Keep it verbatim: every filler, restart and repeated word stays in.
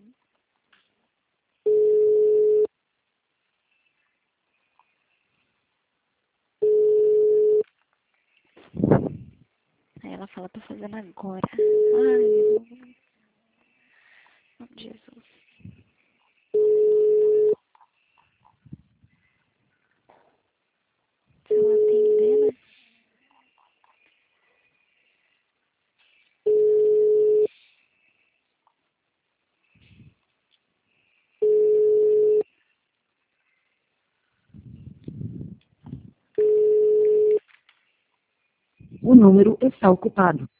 Aí ela fala, tô fazendo agora. Ai, meu nome de Jesus. Se ela atender, né? O número está ocupado.